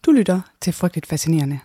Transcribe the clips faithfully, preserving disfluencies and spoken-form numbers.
Du lytter til Frygteligt Fascinerende.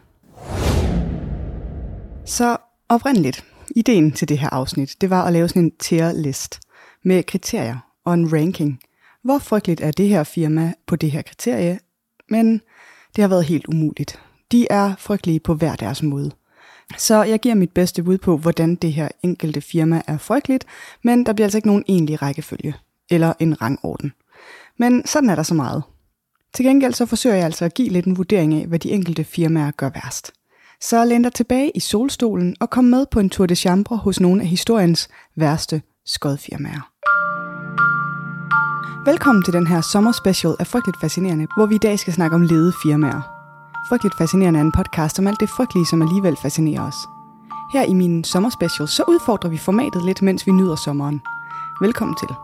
Så oprindeligt, ideen til det her afsnit, det var at lave sådan en tier-list med kriterier og en ranking. Hvor frygteligt er det her firma på det her kriterie? Men det har været helt umuligt. De er frygtelige på hver deres måde. Så jeg giver mit bedste bud på, hvordan det her enkelte firma er frygteligt, men der bliver altså ikke nogen egentlig rækkefølge eller en rangorden. Men sådan er der så meget. Til gengæld så forsøger jeg altså at give lidt en vurdering af, hvad de enkelte firmaer gør værst. Så læn dig tilbage i solstolen og kom med på en tour de chambre hos nogle af historiens værste skodfirmaer. Velkommen til den her sommerspecial af Frygteligt Fascinerende, hvor vi i dag skal snakke om ledede firmaer. Frygteligt Fascinerende er en podcast om alt det frygtelige, som alligevel fascinerer os. Her i min sommerspecial, så udfordrer vi formatet lidt, mens vi nyder sommeren. Velkommen til.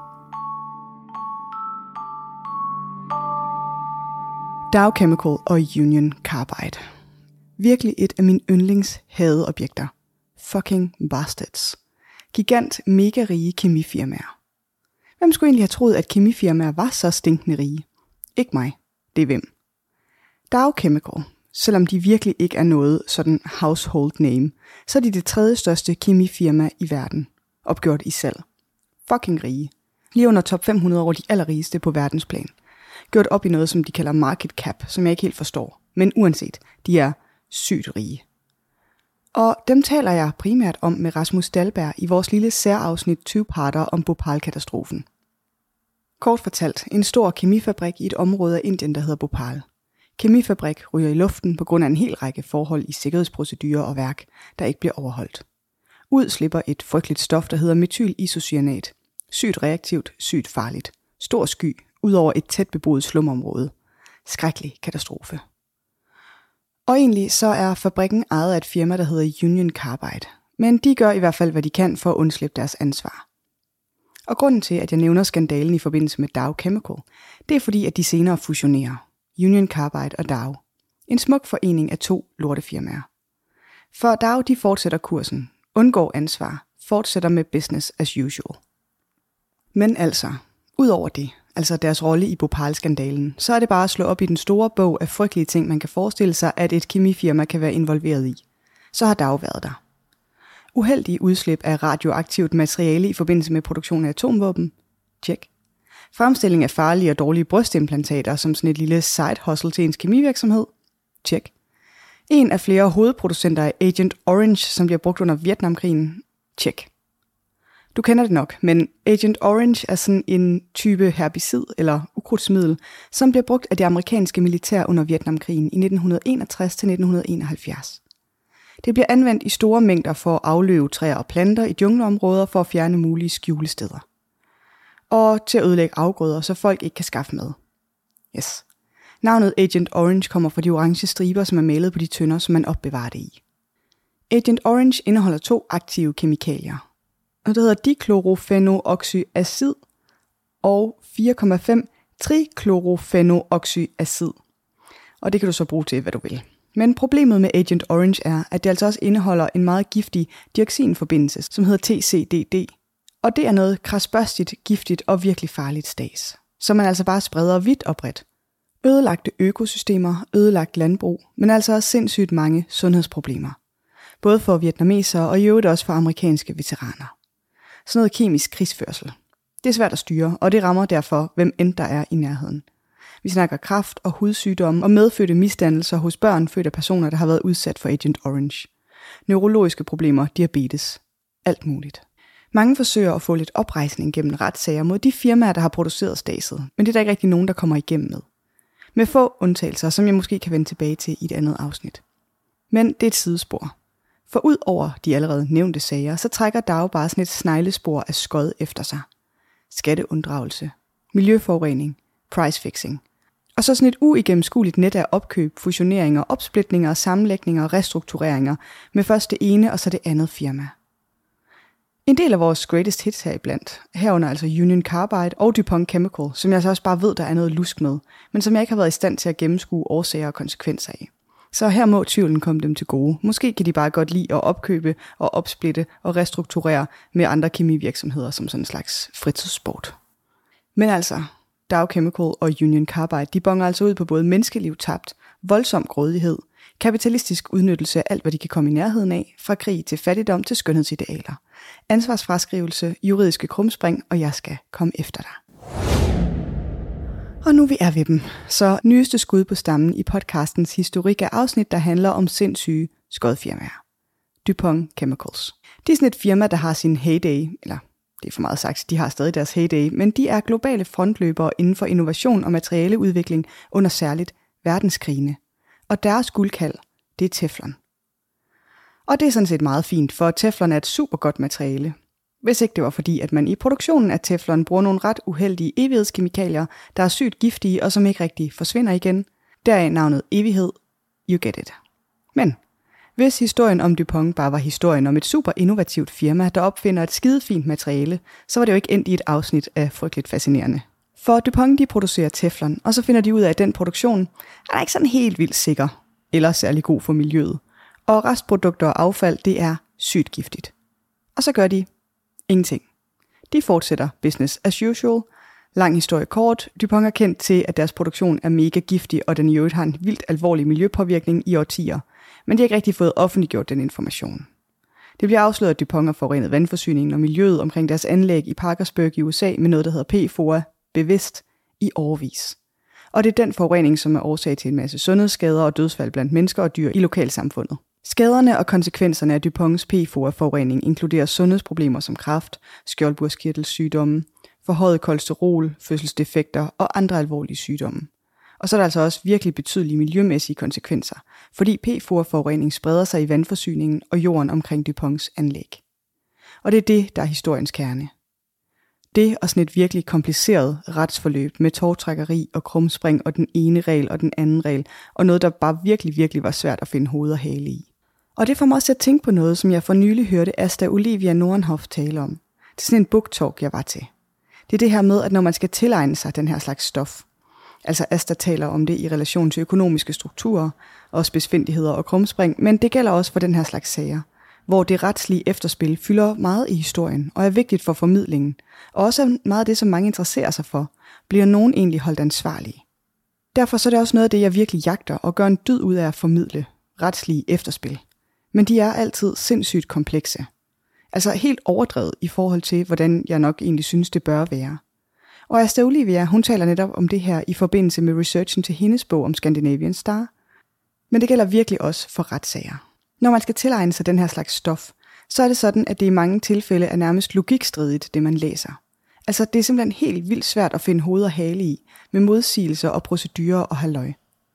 Dow Chemical og Union Carbide. Virkelig et af mine yndlings hadeobjekter. Fucking bastards. Gigant, mega rige kemifirmaer. Hvem skulle egentlig have troet, at kemifirmaer var så stinkende rige? Ikke mig. Det er hvem? Dow Chemical, selvom de virkelig ikke er noget sådan household name, så er de det tredje største kemifirma i verden, opgjort i salg. Fucking rige. Lige under top fem hundrede over de allerrigeste på verdensplan. Gjort op i noget, som de kalder market cap, som jeg ikke helt forstår. Men uanset, de er sygt rige. Og dem taler jeg primært om med Rasmus Dahlberg i vores lille særafsnit tyve-parter om Bhopal-katastrofen. Kort fortalt, en stor kemifabrik i et område af Indien, der hedder Bhopal. Kemifabrik ryger i luften på grund af en hel række forhold i sikkerhedsprocedurer og værk, der ikke bliver overholdt. Ud slipper et frygteligt stof, der hedder metylisocyanat. Sygt reaktivt, sygt farligt. Stor sky, ud over et tæt beboet slumområde. Skrækkelig katastrofe. Og egentlig så er fabrikken ejet af et firma, der hedder Union Carbide. Men de gør i hvert fald, hvad de kan for at undslippe deres ansvar. Og grunden til, at jeg nævner skandalen i forbindelse med Dow Chemical, det er fordi, at de senere fusionerer. Union Carbide og Dow. En smuk forening af to lortefirmaer. For Dow, de fortsætter kursen, undgår ansvar, fortsætter med business as usual. Men altså, ud over det, altså deres rolle i Bhopal-skandalen, så er det bare at slå op i den store bog af frygtelige ting, man kan forestille sig, at et kemifirma kan være involveret i. Så har Dow været der. Uheldige udslip af radioaktivt materiale i forbindelse med produktion af atomvåben. Check. Fremstilling af farlige og dårlige brystimplantater som sådan et lille side hustle til ens kemivirksomhed. Check. En af flere hovedproducenter af Agent Orange, som bliver brugt under Vietnamkrigen. Check. Du kender det nok, men Agent Orange er sådan en type herbicid eller ukrudtsmiddel, som bliver brugt af det amerikanske militær under Vietnamkrigen i nitten enogtres til nitten enoghalvfjerds. Det bliver anvendt i store mængder for at afløve træer og planter i jungleområder for at fjerne mulige skjulesteder. Og til at ødelægge afgrøder, så folk ikke kan skaffe mad. Yes. Navnet Agent Orange kommer fra de orange striber, som er malet på de tønder, som man opbevarer det i. Agent Orange indeholder to aktive kemikalier. Og det hedder dichlorofenoxyacid og fire komma fem trichlorofenoxyacid. Og det kan du så bruge til, hvad du vil. Men problemet med Agent Orange er, at det altså også indeholder en meget giftig dioxinforbindelse, som hedder T C D D. Og det er noget krasbørstigt, giftigt og virkelig farligt stas, som man altså bare spreder vidt og bredt. Ødelagte økosystemer, ødelagt landbrug, men altså også sindssygt mange sundhedsproblemer. Både for vietnamesere og i øvrigt også for amerikanske veteraner. Sådan noget kemisk krigsførsel. Det er svært at styre, og det rammer derfor, hvem end der er i nærheden. Vi snakker kræft og hudsygdomme og medfødte misdannelser hos børn født af personer, der har været udsat for Agent Orange. Neurologiske problemer, diabetes, alt muligt. Mange forsøger at få lidt oprejsning gennem retssager mod de firmaer, der har produceret staset, men det er der ikke rigtig nogen, der kommer igennem med. Med få undtagelser, som jeg måske kan vende tilbage til i et andet afsnit. Men det er et sidespor. For ud over de allerede nævnte sager, så trækker Dow bare sådan et sneglespor af skod efter sig. Skatteunddragelse, miljøforurening, pricefixing. Og så sådan et uigennemskueligt net af opkøb, fusioneringer, opsplitninger, sammenlægninger og restruktureringer med først det ene og så det andet firma. En del af vores greatest hits her iblandt, herunder altså Union Carbide og DuPont Chemical, som jeg så også bare ved, der er noget lusk med, men som jeg ikke har været i stand til at gennemskue årsager og konsekvenser af. Så her må tvivlen komme dem til gode. Måske kan de bare godt lide at opkøbe og opsplitte og restrukturere med andre kemivirksomheder som sådan en slags fritidssport. Men altså, Dow Chemical og Union Carbide, de bonger altså ud på både menneskeliv tabt, voldsom grådighed, kapitalistisk udnyttelse af alt, hvad de kan komme i nærheden af, fra krig til fattigdom til skønhedsidealer, ansvarsfraskrivelse, juridiske krumspring, og jeg skal komme efter dig. Og nu vi er ved dem, så nyeste skud på stammen i podcastens historik af afsnit, der handler om sindssyge skodfirmaer. DuPont Chemicals. De er sådan et firma, der har sin heyday, eller det er for meget sagt, de har stadig deres heyday, men de er globale frontløbere inden for innovation og materialeudvikling under særligt verdenskrigene. Og deres guldkald, det er teflon. Og det er sådan set meget fint, for teflon er et super godt materiale. Hvis ikke det var fordi, at man i produktionen af teflon bruger nogle ret uheldige evighedskemikalier, der er sygt giftige og som ikke rigtig forsvinder igen. Deraf navnet evighed. You get it. Men hvis historien om DuPont bare var historien om et super innovativt firma, der opfinder et skidefint materiale, så var det jo ikke endt i et afsnit af frygteligt fascinerende. For DuPont de producerer teflon, og så finder de ud af, at den produktion er ikke sådan helt vildt sikker, eller særlig god for miljøet. Og restprodukter og affald, det er sygt giftigt. Og så gør de ingenting. De fortsætter business as usual. Lang historie kort, DuPont er kendt til, at deres produktion er mega giftig, og den i øvrigt har en vildt alvorlig miljøpåvirkning i årtier. Men de har ikke rigtig fået offentliggjort den information. Det bliver afsløret, at DuPont har forurenet vandforsyningen og miljøet omkring deres anlæg i Parkersburg i U S A med noget, der hedder P F O A, bevidst i årevis. Og det er den forurening, som er årsag til en masse sundhedsskader og dødsfald blandt mennesker og dyr i lokalsamfundet. Skaderne og konsekvenserne af DuPonts P F O A-forurening inkluderer sundhedsproblemer som kræft, skjoldbruskkirtelssygdomme, forhøjet kolesterol, fødselsdefekter og andre alvorlige sygdomme. Og så er der altså også virkelig betydelige miljømæssige konsekvenser, fordi P F O A-forurening spreder sig i vandforsyningen og jorden omkring DuPonts anlæg. Og det er det, der er historiens kerne. Det og sådan et virkelig kompliceret retsforløb med tårtrækkeri og krumspring og den ene regel og den anden regel, og noget, der bare virkelig, virkelig var svært at finde hoved og hale i. Og det får mig også til at tænke på noget, som jeg for nylig hørte Asta Olivia Nordenhoff tale om. Det er sådan en book talk, jeg var til. Det er det her med, at når man skal tilegne sig den her slags stof, altså Asta taler om det i relation til økonomiske strukturer og spidsfindigheder og krumspring, men det gælder også for den her slags sager, hvor det retslige efterspil fylder meget i historien og er vigtigt for formidlingen, og også meget af det, som mange interesserer sig for, bliver nogen egentlig holdt ansvarlige. Derfor så er det også noget af det, jeg virkelig jagter og gør en dyd ud af at formidle retslige efterspil. Men de er altid sindssygt komplekse. Altså helt overdrevet i forhold til, hvordan jeg nok egentlig synes, det bør være. Og Asta Olivia, hun taler netop om det her i forbindelse med researchen til hendes bog om Scandinavian Star. Men det gælder virkelig også for retssager. Når man skal tilegne sig den her slags stof, så er det sådan, at det i mange tilfælde er nærmest logikstridigt, det man læser. Altså det er simpelthen helt vildt svært at finde hoved og hale i, med modsigelser og procedurer og halløj.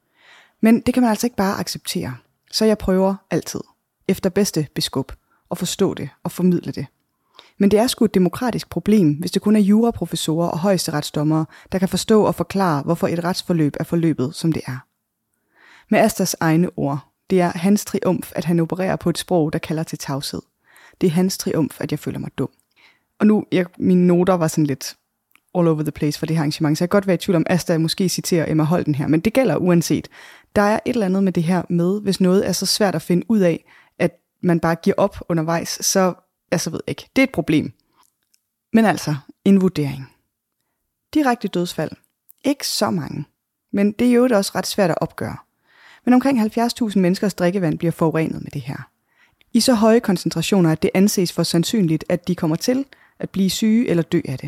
Men det kan man altså ikke bare acceptere, så jeg prøver altid, efter bedste beskub, at forstå det og formidle det. Men det er sgu et demokratisk problem, hvis det kun er juraprofessorer og højesteretsdommere, der kan forstå og forklare, hvorfor et retsforløb er forløbet, som det er. Med Astas egne ord, det er hans triumf, at han opererer på et sprog, der kalder til tavshed. Det er hans triumf, at jeg føler mig dum. Og nu, jeg, mine noter var sådan lidt all over the place for det her arrangement, så jeg kan godt være i tvivl om, Asta måske citerer Emma Holten her, men det gælder uanset. Der er et eller andet med det her med, hvis noget er så svært at finde ud af, at man bare giver op undervejs, så, altså ved ikke, det er et problem. Men altså, en vurdering. Direkte dødsfald. Ikke så mange, men det er jo også ret svært at opgøre. Men omkring halvfjerds tusind menneskers drikkevand bliver forurenet med det her. I så høje koncentrationer, at det anses for sandsynligt, at de kommer til at blive syge eller dø af det.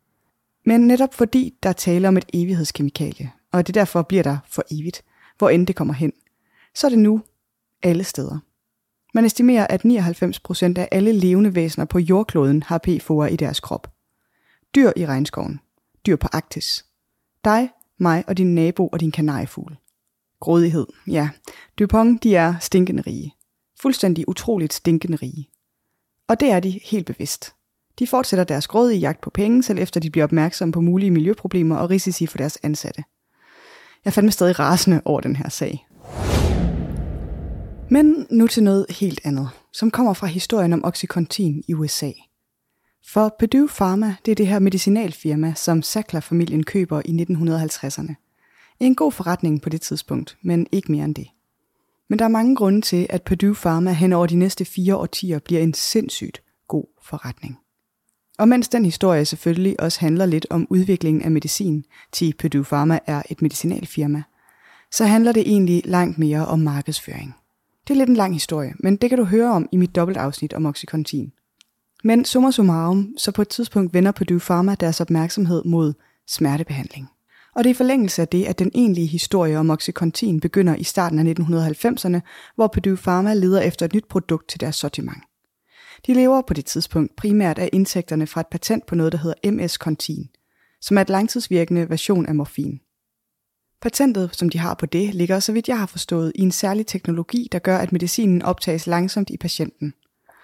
Men netop fordi der taler om et evighedskemikalie, og at det derfor bliver der for evigt, hvor end det kommer hen, så er det nu alle steder. Man estimerer, at nioghalvfems procent af alle levende væsener på jordkloden har P F O A i deres krop. Dyr i regnskoven, dyr på Arktis, dig, mig og din nabo og din kanariefugl. Grådighed, ja. DuPont, de er stinkende rige. Fuldstændig utroligt stinkende rige. Og det er de helt bevidst. De fortsætter deres grådige jagt på penge, selv efter de bliver opmærksomme på mulige miljøproblemer og risici for deres ansatte. Jeg er fandme stadig rasende over den her sag. Men nu til noget helt andet, som kommer fra historien om Oxycontin i U S A. For Purdue Pharma, det er det her medicinalfirma, som Sackler-familien køber i nitten halvtredserne. En god forretning på det tidspunkt, men ikke mere end det. Men der er mange grunde til, at Purdue Pharma hen over de næste fire årtier bliver en sindssygt god forretning. Og mens den historie selvfølgelig også handler lidt om udviklingen af medicin, til Purdue Pharma er et medicinalfirma, så handler det egentlig langt mere om markedsføring. Det er lidt en lang historie, men det kan du høre om i mit dobbeltafsnit om Oxycontin. Men summa summarum, så på et tidspunkt vender Purdue Pharma deres opmærksomhed mod smertebehandling. Og det er i forlængelse af det, at den egentlige historie om Oxycontin begynder i starten af nitten halvfemserne, hvor Purdue Pharma leder efter et nyt produkt til deres sortiment. De lever på det tidspunkt primært af indtægterne fra et patent på noget, der hedder M S-Contin, som er et langtidsvirkende version af morfin. Patentet, som de har på det, ligger, så vidt jeg har forstået, i en særlig teknologi, der gør, at medicinen optages langsomt i patienten.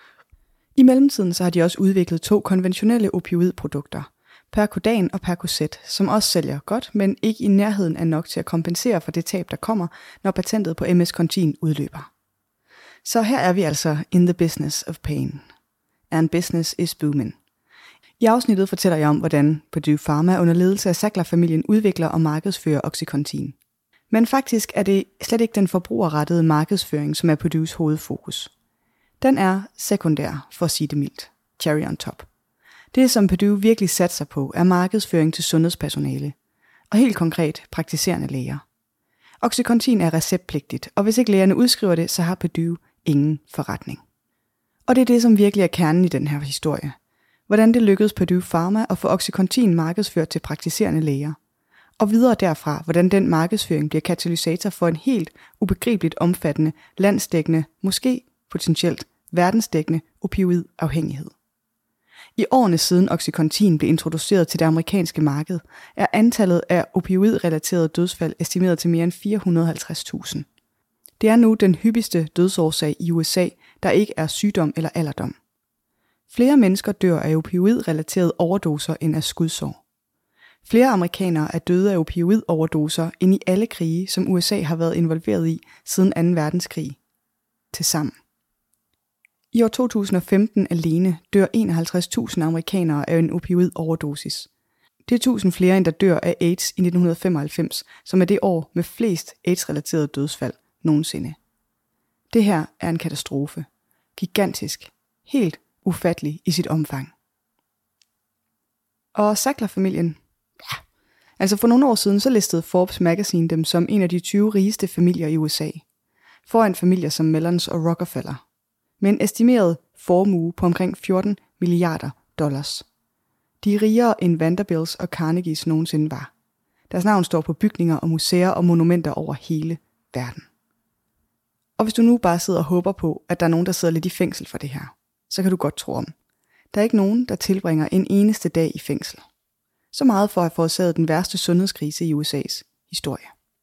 I mellemtiden så har de også udviklet to konventionelle opioidprodukter, Percodan og Percocet, som også sælger godt, men ikke i nærheden af nok til at kompensere for det tab, der kommer, når patentet på M S-Contin udløber. Så her er vi altså in the business of pain. And business is booming. I afsnittet fortæller jeg om, hvordan Purdue Pharma under ledelse af Sackler-familien udvikler og markedsfører Oxycontin. Men faktisk er det slet ikke den forbrugerrettede markedsføring, som er Purdues hovedfokus. Den er sekundær, for at sige det mildt. Cherry on top. Det, som Purdue virkelig satser på, er markedsføring til sundhedspersonale. Og helt konkret praktiserende læger. Oxycontin er receptpligtigt, og hvis ikke lægerne udskriver det, så har Purdue ingen forretning. Og det er det, som virkelig er kernen i den her historie. Hvordan det lykkedes Purdue Pharma at få Oxycontin markedsført til praktiserende læger. Og videre derfra, hvordan den markedsføring bliver katalysator for en helt ubegribeligt omfattende, landsdækkende, måske potentielt verdensdækkende opioidafhængighed. I årene siden Oxycontin blev introduceret til det amerikanske marked, er antallet af opioidrelaterede dødsfald estimeret til mere end fire hundrede og halvtreds tusind. Det er nu den hyppigste dødsårsag i U S A, der ikke er sygdom eller alderdom. Flere mennesker dør af opioidrelaterede overdoser end af skudsår. Flere amerikanere er døde af opioidoverdoser end i alle krige, som U S A har været involveret i siden anden verdenskrig. Tilsammen. I år to tusind og femten alene dør enoghalvtreds tusind amerikanere af en opioidoverdosis. Det er tusind flere, end der dør af AIDS i nitten femoghalvfems, som er det år med flest AIDS-relaterede dødsfald nogensinde. Det her er en katastrofe. Gigantisk. Helt ufattelig i sit omfang. Og Sackler-familien? Ja. Altså for nogle år siden, så listede Forbes Magazine dem som en af de tyve rigeste familier i U S A. Foran familier som Mellons og Rockefeller. Med en estimeret formue på omkring fjorten milliarder dollars. De er rigere end Vanderbilts og Carnegies nogensinde var. Deres navn står på bygninger og museer og monumenter over hele verden. Og hvis du nu bare sidder og håber på, at der er nogen, der sidder lidt i fængsel for det her, så kan du godt tro om. Der er ikke nogen, der tilbringer en eneste dag i fængsel. Så meget for at have forårsaget den værste sundhedskrise i U S A's historie.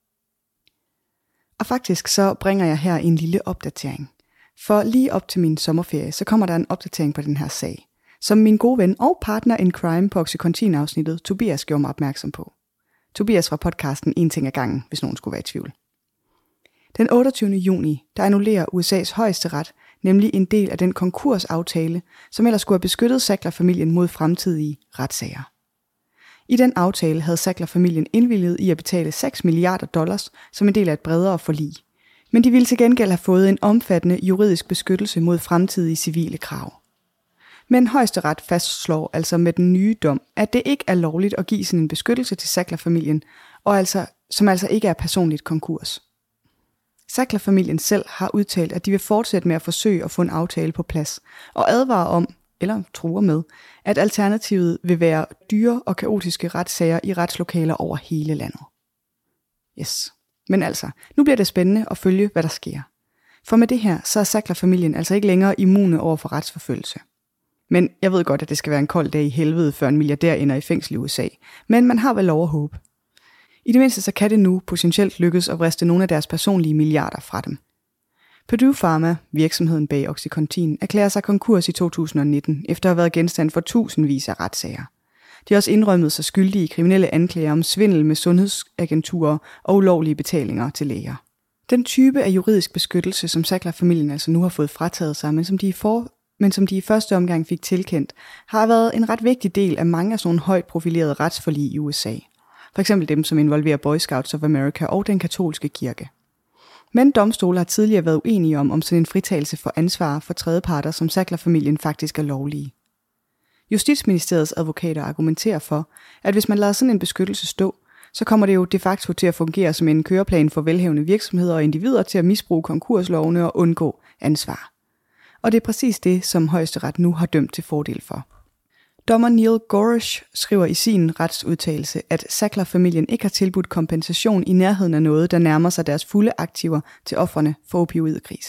Og faktisk så bringer jeg her en lille opdatering. For lige op til min sommerferie, så kommer der en opdatering på den her sag, som min gode ven og partner in crime på Oxycontin-afsnittet, Tobias, gjorde mig opmærksom på. Tobias fra podcasten En ting ad gangen, hvis nogen skulle være i tvivl. Den otteogtyvende juni, der annullerer U S A's højesteret, nemlig en del af den konkursaftale, som ellers skulle have beskyttet Sackler-familien mod fremtidige retssager. I den aftale havde Sackler-familien indvilliget i at betale seks milliarder dollars som en del af et bredere forlig. Men de ville til gengæld have fået en omfattende juridisk beskyttelse mod fremtidige civile krav. Men højesteret fastslår altså med den nye dom, at det ikke er lovligt at give sådan en beskyttelse til Sackler-familien, og altså, som altså ikke er personligt konkurs. Sackler-familien selv har udtalt, at de vil fortsætte med at forsøge at få en aftale på plads, og advarer om, eller truer med, at alternativet vil være dyre og kaotiske retssager i retslokaler over hele landet. Yes. Men altså, nu bliver det spændende at følge, hvad der sker. For med det her, så er Sackler-familien altså ikke længere immune over for retsforfølgelse. Men jeg ved godt, at det skal være en kold dag i helvede, før en milliardær ender i fængsel i U S A. Men man har vel lov at håbe. I det mindste så kan det nu potentielt lykkes at vriste nogle af deres personlige milliarder fra dem. Purdue Pharma, virksomheden bag Oxycontin, erklærer sig konkurs i to tusind og nitten, efter at have været genstand for tusindvis af retssager. De har også indrømmet sig skyldige i kriminelle anklager om svindel med sundhedsagenturer og ulovlige betalinger til læger. Den type af juridisk beskyttelse, som Sackler-familien altså nu har fået frataget sig, men som de i, for, men som de i første omgang fik tilkendt, har været en ret vigtig del af mange af sådan nogle højt profilerede retsforlig i U S A. For eksempel dem, som involverer Boy Scouts of America og den katolske kirke. Men domstole har tidligere været uenige om, om sådan en fritagelse for ansvar for tredjeparter, som Sackler-familien faktisk er lovlige. Justitsministeriets advokater argumenterer for, at hvis man lader sådan en beskyttelse stå, så kommer det jo de facto til at fungere som en køreplan for velhavende virksomheder og individer til at misbruge konkurslovene og undgå ansvar. Og det er præcis det, som Højesteret nu har dømt til fordel for. Dommer Neil Gorish skriver i sin retsudtalelse, at Sackler-familien ikke har tilbudt kompensation i nærheden af noget, der nærmer sig deres fulde aktiver til ofrene for opioidkrisen.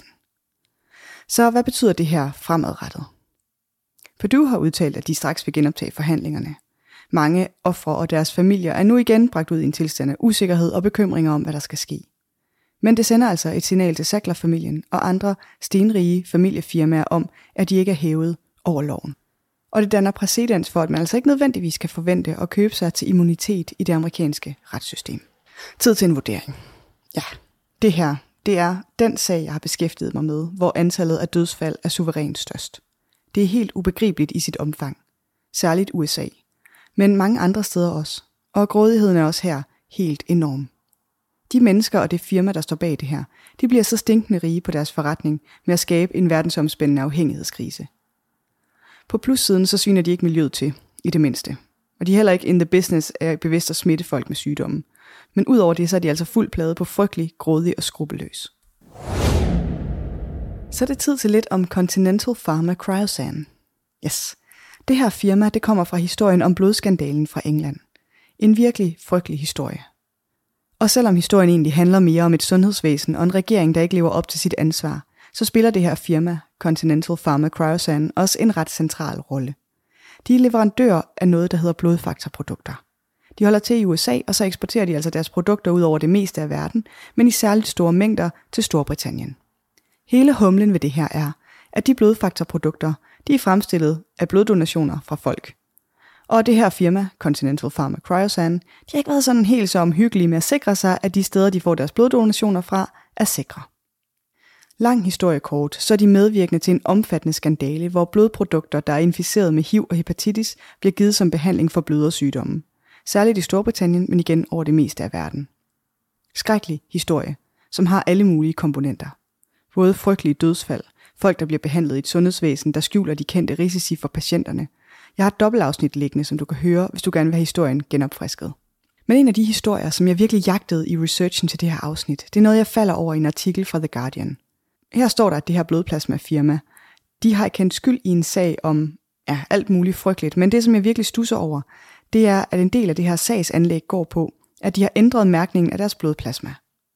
Så hvad betyder det her fremadrettet? Purdue har udtalt, at de straks vil genoptage forhandlingerne. Mange ofre og deres familier er nu igen bragt ud i en tilstand af usikkerhed og bekymringer om, hvad der skal ske. Men det sender altså et signal til Sackler-familien og andre stenrige familiefirmaer om, at de ikke er hævet over loven. Og det danner præcedens for, at man altså ikke nødvendigvis kan forvente at købe sig til immunitet i det amerikanske retssystem. Tid til en vurdering. Ja, det her, det er den sag, jeg har beskæftiget mig med, hvor antallet af dødsfald er suverænt størst. Det er helt ubegribeligt i sit omfang. Særligt U S A. Men mange andre steder også. Og grådigheden er også her helt enorm. De mennesker og det firma, der står bag det her, de bliver så stinkende rige på deres forretning med at skabe en verdensomspændende afhængighedskrise. På plussiden så sviner de ikke miljøet til, i det mindste. Og de er heller ikke in the business af bevidst at smitte folk med sygdomme. Men udover det, så er de altså fuldt plade på frygtelig, grådig og skrupelløs. Så er det tid til lidt om Continental Pharma Cryosan. Yes. Det her firma, det kommer fra historien om blodskandalen fra England. En virkelig frygtelig historie. Og selvom historien egentlig handler mere om et sundhedsvæsen og en regering, der ikke lever op til sit ansvar, så spiller det her firma, Continental Pharma Cryosan, også en ret central rolle. De er leverandør af noget, der hedder blodfaktorprodukter. De holder til i U S A, og så eksporterer de altså deres produkter ud over det meste af verden, men i særligt store mængder til Storbritannien. Hele humlen ved det her er, at de blodfaktorprodukter, de er fremstillet af bloddonationer fra folk. Og det her firma, Continental Pharma Cryosan, de har ikke været sådan helt så omhyggelige med at sikre sig, at de steder, de får deres bloddonationer fra, er sikre. Lang historie kort, så er de medvirkende til en omfattende skandale, hvor blodprodukter, der er inficeret med H I V og hepatitis, bliver givet som behandling for blødersygdomme. Særligt i Storbritannien, men igen over det meste af verden. Skrækkelig historie, som har alle mulige komponenter. Både frygtelige dødsfald, folk der bliver behandlet i et sundhedsvæsen, der skjuler de kendte risici for patienterne. Jeg har et dobbeltafsnit liggende, som du kan høre, hvis du gerne vil have historien genopfrisket. Men en af de historier, som jeg virkelig jagtede i researchen til det her afsnit, det er noget, jeg falder over i en artikel fra The Guardian. Her står der, at det her blodplasmafirma, de har kendt skyld i en sag om ja, alt muligt frygteligt, men det, som jeg virkelig stusser over, det er, at en del af det her sagsanlæg går på, at de har ændret mærkningen af deres blodplasma.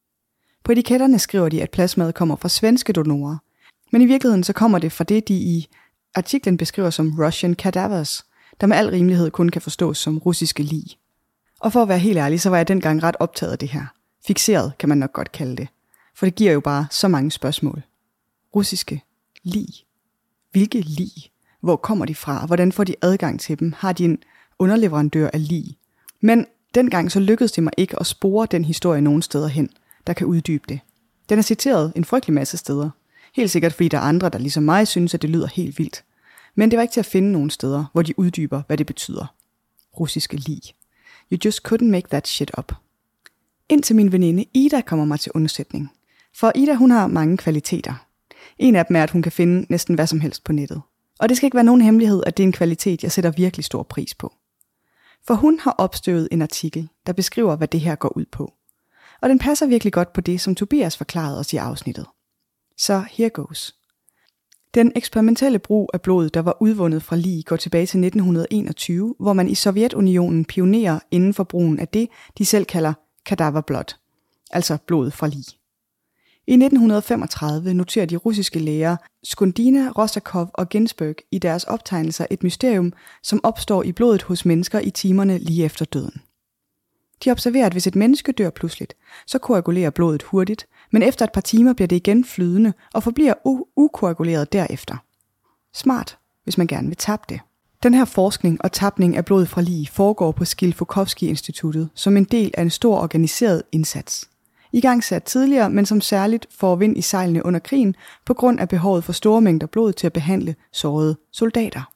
På etiketterne skriver de, at plasmaet kommer fra svenske donorer, men i virkeligheden så kommer det fra det, de i artiklen beskriver som Russian cadavers, der med al rimelighed kun kan forstås som russiske lig. Og for at være helt ærlig, så var jeg dengang ret optaget af det her. Fikseret kan man nok godt kalde det, for det giver jo bare så mange spørgsmål. Russiske lig. Hvilke lig? Hvor kommer de fra? Hvordan får de adgang til dem? Har de en underleverandør af lig? Men dengang så lykkedes det mig ikke at spore den historie nogen steder hen, der kan uddybe det. Den er citeret en frygtelig masse steder. Helt sikkert fordi der er andre, der ligesom mig synes, at det lyder helt vildt. Men det var ikke til at finde nogen steder, hvor de uddyber, hvad det betyder. Russiske lig. You just couldn't make that shit up. Indtil min veninde Ida kommer mig til undsætning. For Ida, hun har mange kvaliteter. En af dem er, at hun kan finde næsten hvad som helst på nettet. Og det skal ikke være nogen hemmelighed, at det er en kvalitet, jeg sætter virkelig stor pris på. For hun har opstøvet en artikel, der beskriver, hvad det her går ud på. Og den passer virkelig godt på det, som Tobias forklarede os i afsnittet. Så here goes. Den eksperimentelle brug af blod, der var udvundet fra lig, går tilbage til nitten enogtyve, hvor man i Sovjetunionen pionerer inden for brugen af det, de selv kalder cadaver blood, altså blod fra lig. I nitten femogtredive noterer de russiske læger Skundina, Rosakov og Ginsburg i deres optegnelser et mysterium, som opstår i blodet hos mennesker i timerne lige efter døden. De observerer, at hvis et menneske dør pludseligt, så koagulerer blodet hurtigt, men efter et par timer bliver det igen flydende og forbliver u- ukoaguleret derefter. Smart, hvis man gerne vil tabe det. Den her forskning og tapning af blod fra lig foregår på Skilfokovsky-instituttet som en del af en stor organiseret indsats. Igangsat tidligere, men som særligt får vind i sejlene under krigen på grund af behovet for store mængder blod til at behandle sårede soldater.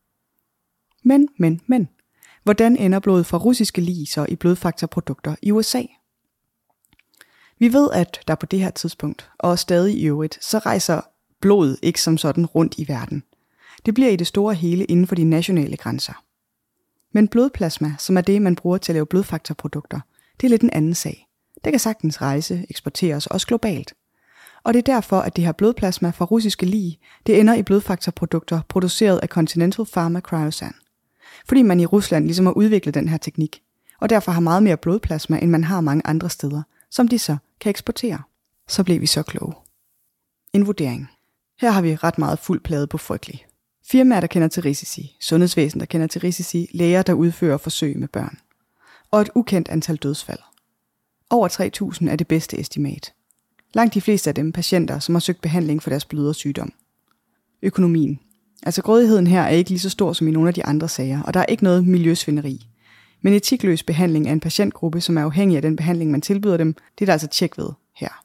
Men, men, men. Hvordan ender blodet fra russiske lig så i blodfaktorprodukter i U S A? Vi ved, at der på det her tidspunkt, og stadig i øvrigt, så rejser blodet ikke som sådan rundt i verden. Det bliver i det store hele inden for de nationale grænser. Men blodplasma, som er det, man bruger til at lave blodfaktorprodukter, det er lidt en anden sag. Det kan sagtens rejse, eksporteres også globalt. Og det er derfor, at det her blodplasma fra russiske lig, det ender i blodfaktorprodukter produceret af Continental Pharma Cryosan. Fordi man i Rusland ligesom har udviklet den her teknik, og derfor har meget mere blodplasma, end man har mange andre steder, som de så kan eksportere. Så blev vi så kloge. En vurdering. Her har vi ret meget fuld plade på frygtelig. Firmaer, der kender til risici, sundhedsvæsen, der kender til risici, læger, der udfører forsøg med børn. Og et ukendt antal dødsfald. Over tre tusind er det bedste estimat. Langt de fleste af dem patienter, som har søgt behandling for deres blødersygdom. Økonomien. Altså grådigheden her er ikke lige så stor som i nogle af de andre sager, og der er ikke noget miljøsvinderi. Men etikløs behandling af en patientgruppe, som er afhængig af den behandling, man tilbyder dem, det er der altså tjek ved her.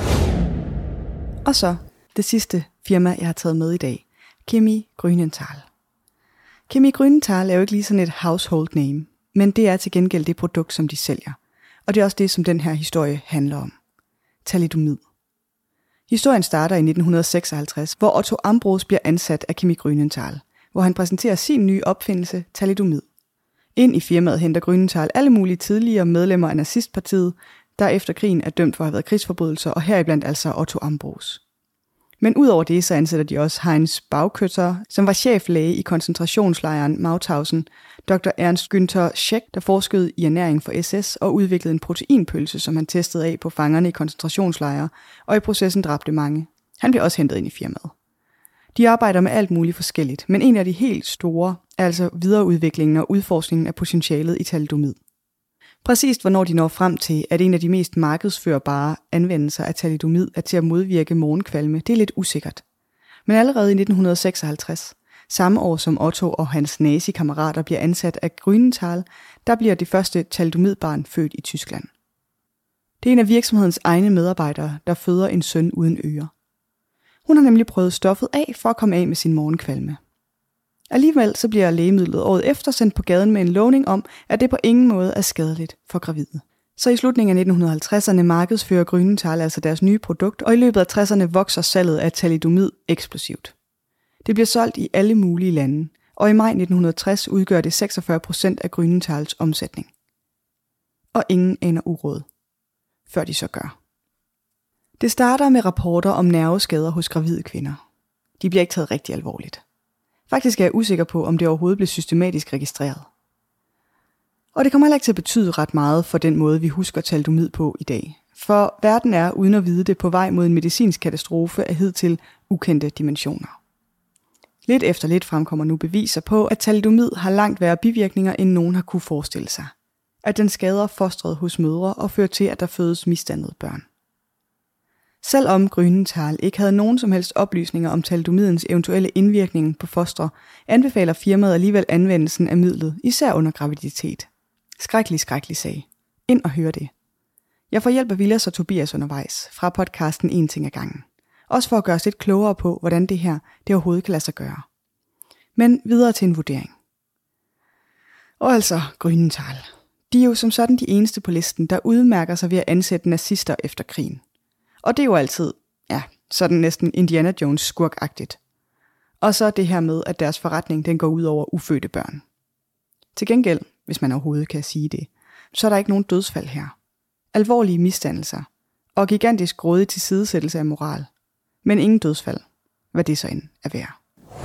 Og så det sidste firma, jeg har taget med i dag. Chemie Grünenthal. Chemie Grünenthal er jo ikke lige sådan et household name, men det er til gengæld det produkt, som de sælger. Og det er også det, som den her historie handler om. Thalidomid. Historien starter i nitten seksoghalvtreds, hvor Otto Ambros bliver ansat af Chemie Grünenthal, hvor han præsenterer sin nye opfindelse, thalidomid. Ind i firmaet henter Grünenthal alle mulige tidligere medlemmer af nazistpartiet, der efter krigen er dømt for at have været krigsforbrydelser, og heriblandt altså Otto Ambros. Men udover det, så ansætter de også Heinz Baukøtter, som var cheflæge i koncentrationslejren Mauthausen, doktor Ernst Günther Scheck, der forskede i ernæring for S S og udviklede en proteinpølse, som han testede af på fangerne i koncentrationslejre, og i processen dræbte mange. Han blev også hentet ind i firmaet. De arbejder med alt muligt forskelligt, men en af de helt store er altså videreudviklingen og udforskningen af potentialet i thalidomid. Præcist hvornår de når frem til, at en af de mest markedsførbare anvendelser af thalidomid er til at modvirke morgenkvalme, det er lidt usikkert. Men allerede i nitten seksoghalvtreds, samme år som Otto og hans nazikammerater bliver ansat af Grünenthal, der bliver det første thalidomidbarn født i Tyskland. Det er en af virksomhedens egne medarbejdere, der føder en søn uden ører. Hun har nemlig prøvet stoffet af for at komme af med sin morgenkvalme. Alligevel så bliver lægemidlet året efter sendt på gaden med en lovning om, at det på ingen måde er skadeligt for gravide. Så i slutningen af nitten halvtredserne markedsfører Grünenthal altså deres nye produkt, og i løbet af tresserne vokser salget af thalidomid eksplosivt. Det bliver solgt i alle mulige lande, og i maj nitten tres udgør det seksogfyrre procent af Grünenthals omsætning. Og ingen aner uråd, før de så gør. Det starter med rapporter om nerveskader hos gravide kvinder. De bliver ikke taget rigtig alvorligt. Faktisk er jeg usikker på, om det overhovedet bliver systematisk registreret. Og det kommer heller ikke til at betyde ret meget for den måde, vi husker thalidomid på i dag. For verden er, uden at vide det, på vej mod en medicinsk katastrofe af hidtil ukendte dimensioner. Lidt efter lidt fremkommer nu beviser på, at thalidomid har langt værre bivirkninger, end nogen har kunne forestille sig. At den skader fostret hos mødre og fører til, at der fødes misdannede børn. Selvom Grünenthal ikke havde nogen som helst oplysninger om thalidomidens eventuelle indvirkning på fostre, anbefaler firmaet alligevel anvendelsen af midlet, især under graviditet. Skrækkelig, skrækkelig sag. Ind og hør det. Jeg får hjælp af Vilas og Tobias undervejs fra podcasten En ting ad gangen. Også for at gøre os lidt klogere på, hvordan det her det overhovedet kan lade sig gøre. Men videre til en vurdering. Og altså Grünenthal. De er jo som sådan de eneste på listen, der udmærker sig ved at ansætte nazister efter krigen. Og det er jo altid, ja, sådan næsten Indiana Jones skurkagtigt. Og så det her med, at deres forretning den går ud over ufødte børn. Til gengæld, hvis man overhovedet kan sige det, så er der ikke nogen dødsfald her. Alvorlige misdannelser og gigantisk grådig tilsidesættelse af moral. Men ingen dødsfald, hvad det så end er værd.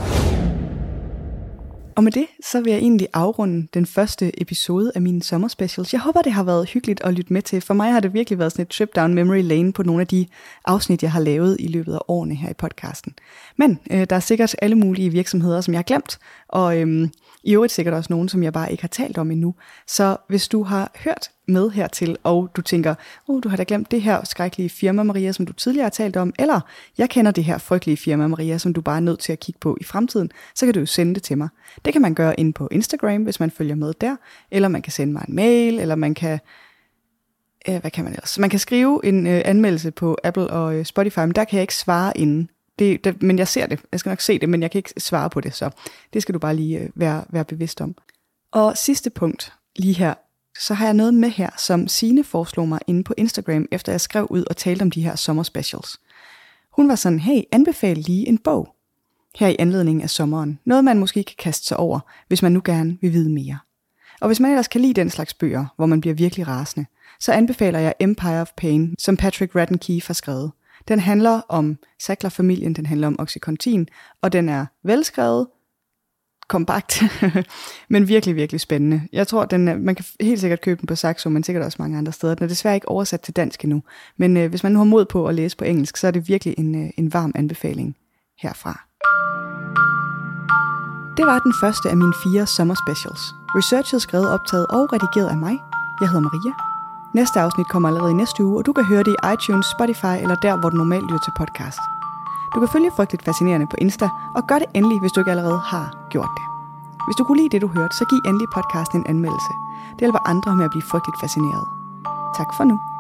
Og med det, så vil jeg egentlig afrunde den første episode af mine sommerspecials. Jeg håber, det har været hyggeligt at lytte med til. For mig har det virkelig været sådan et trip down memory lane på nogle af de afsnit, jeg har lavet i løbet af årene her i podcasten. Men øh, der er sikkert alle mulige virksomheder, som jeg har glemt, og øh, i øvrigt sikkert også nogen, som jeg bare ikke har talt om endnu. Så hvis du har hørt med hertil, og du tænker, oh, du har da glemt det her skrækkelige firma, Maria, som du tidligere har talt om, eller jeg kender det her frygtelige firma, Maria, som du bare er nødt til at kigge på i fremtiden, så kan du jo sende det til mig. Det kan man gøre inde på Instagram, hvis man følger med der, eller man kan sende mig en mail, eller man kan, øh, hvad kan man ellers? Man kan skrive en øh, anmeldelse på Apple og øh, Spotify, men der kan jeg ikke svare inden. Det, det, men jeg ser det, jeg skal nok se det, men jeg kan ikke svare på det, så det skal du bare lige øh, være, være bevidst om. Og sidste punkt, lige her, så har jeg noget med her, som Signe foreslog mig inde på Instagram, efter jeg skrev ud og talte om de her sommerspecials. Hun var sådan, hey, anbefal lige en bog. her i anledning af sommeren. Noget man måske kan kaste sig over, hvis man nu gerne vil vide mere. Og hvis man ellers kan lide den slags bøger, hvor man bliver virkelig rasende, så anbefaler jeg Empire of Pain, som Patrick Radden Keefe har skrevet. Den handler om Sackler-familien, den handler om Oxycontin, og den er velskrevet, kompakt, men virkelig, virkelig spændende. Jeg tror, den er, man kan helt sikkert købe den på Saxo, men sikkert også mange andre steder. Den er desværre ikke oversat til dansk endnu, men øh, hvis man nu har mod på at læse på engelsk, så er det virkelig en, øh, en varm anbefaling herfra. Det var den første af mine fire sommerspecials. Researchet, skrevet, optaget og redigeret af mig. Jeg hedder Maria. Næste afsnit kommer allerede i næste uge, og du kan høre det i iTunes, Spotify eller der, hvor du normalt lytter til podcast. Du kan følge Frygteligt Fascinerende på Insta, og gør det endelig, hvis du ikke allerede har gjort det. Hvis du kunne lide det, du hørte, så giv endelig podcasten en anmeldelse. Det hjælper andre med at blive frygteligt fascineret. Tak for nu.